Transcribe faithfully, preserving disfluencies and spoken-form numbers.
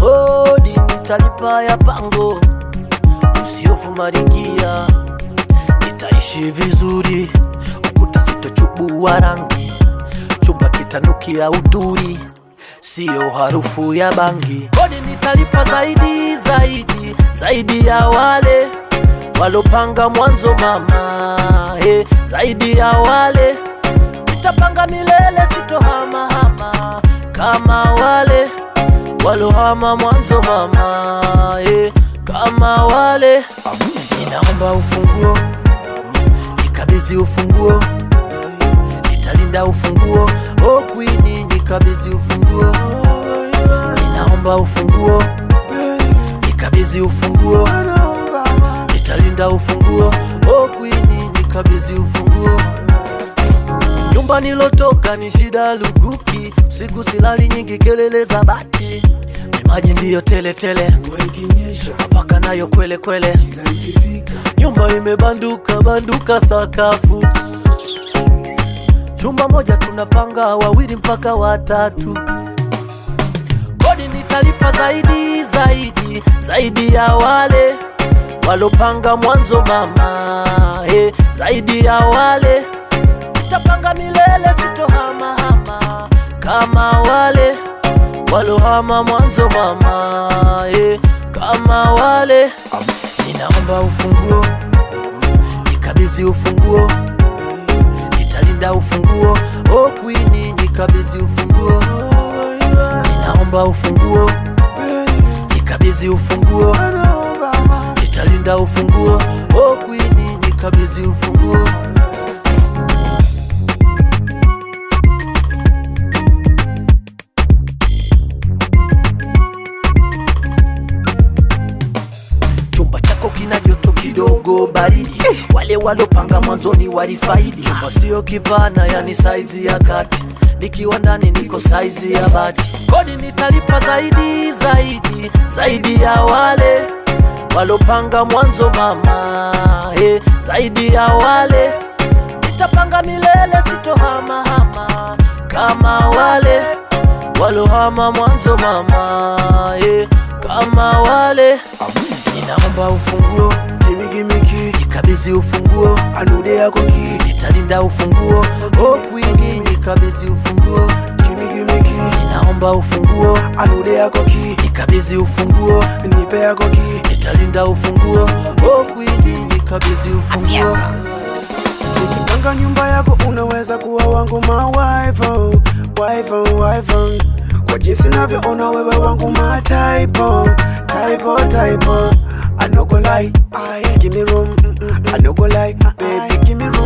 kodi nitalipa ya pango, usiofu marikia, nitaishi vizuri, ukuta sitochubua rangi, chumba kitanukia uduri, sio harufu ya bangi. Kodi nitalipa zaidi, zaidi, zaidi ya wale walopanga mwanzo mama, eh, zaidi ya wale nitapanga milele, sitohama hama kama wale walohama mwanzo mama, eh, kama wale. Ninaomba ufunguo, nikabidhi ufunguo, nitalinda ufunguo, oh queen nikabidhi ufunguo. Ninaomba ufunguo, nikabidhi ufunguo, nitalinda ufunguo, oh queen nikabidhi ufunguo. Nyumba nilotoka ni shida lukuki, usiku silali nyingi kelele za bati, maji ndiyo tele tele, paka nayo kwele kwele, nyumba imebanduka banduka sakafu, chumba moja tunapanga wawili mpaka watatu. Kodi nitalipa zaidi, zaidi, zaidi ya wale walopanga mwanzo mama, eh, zaidi ya wale nitapanga milele, sitohama hama kama wale walohama mwanzo mama, eh, kama wale. Ninaomba ufunguo, nikabidhi ufunguo, nitalinda ufunguo, oh queen nikabidhi ufunguo. Ninaomba ufunguo, nikabidhi ufunguo, nitalinda ufunguo, oh queen nikabidhi ufunguo. Chumba chako kina joto kidogo baridi, wale walopanga mwanzoni walifaidi. Chumba sio kipana, yani size ya kati, nikiwa ndani niko size ya bati. Kodi nitalipa zaidi, zaidi, zaidi ya wale walopanga mwanzo mama, eh, zaidi ya wale nitapanga milele, sitohama hama kama wale walohama mwanzo mama, eh, kama wale. Ninaomba ufunguo, Gimme, gimme key, nikabidhi ufunguo, I know they are key. nitalinda ufunguo, oh queen nikabidhi ufunguo. Gimme, gimme key, Ninaomba ufunguo, I know they are key. nikabidhi ufunguo, Nipe yako key. nitalinda ufunguo, oh queen nikabidhi ufunguo. Nikipanga nyumba yako unaweza kuwa wangu ma wife, oh, wife, oh, wife, oh. Kwa jinsi navyoona wewe wangu ma type, oh, type, oh, type, oh. I no go lie, I give me room, mm -mm. I no go lie, baby give me room.